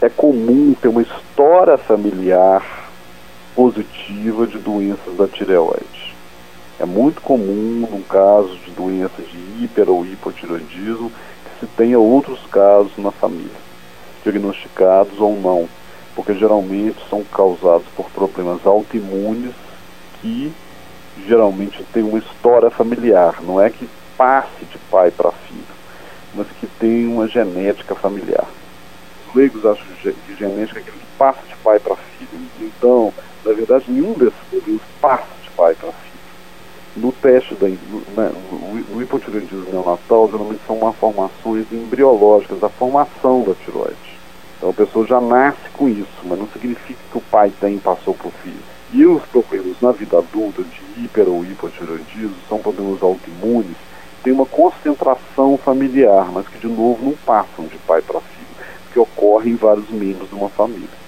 é comum ter uma história familiar positiva de doenças da tireoide. É muito comum, no caso de doenças de hiper ou hipotireoidismo, que se tenha outros casos na família, diagnosticados ou não, porque geralmente são causados por problemas autoimunes que geralmente tem uma história familiar, não é que passe de pai para filho, mas que tem uma genética familiar. Os leigos acham que genética é aquilo que passa de pai para filho. Então, na verdade, nenhum desses problemas passa de pai para filho. No teste, no hipotireoidismo neonatal, geralmente são malformações embriológicas da formação da tireoide. Então a pessoa já nasce com isso, mas não significa que o pai passou para o filho. E os problemas na vida adulta de hiper ou hipotireoidismo são problemas autoimunes, tem uma concentração familiar, mas que de novo não passam de pai para filho, que ocorre em vários membros de uma família.